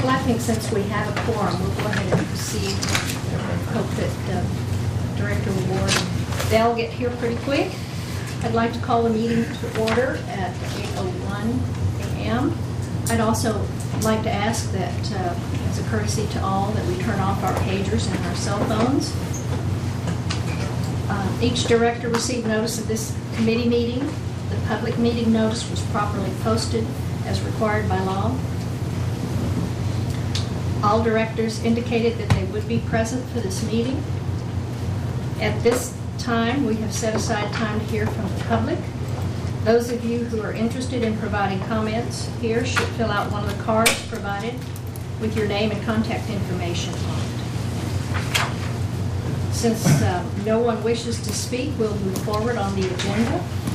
Well, I think since we have a quorum, we'll go ahead and proceed. Hope that Director Ward they'll get here pretty quick. I'd like to call the meeting to order at 8:01 a.m. I'd also like to ask that, as a courtesy to all, that we turn off our pagers and our cell phones. Each director received notice of this committee meeting. The public meeting notice was properly posted as required by law. All directors indicated that they would be present for this meeting. At this time, we have set aside time to hear from the public. Those of you who are interested in providing comments here should fill out one of the cards provided with your name and contact information on it. Since no one wishes to speak, we'll move forward on the agenda.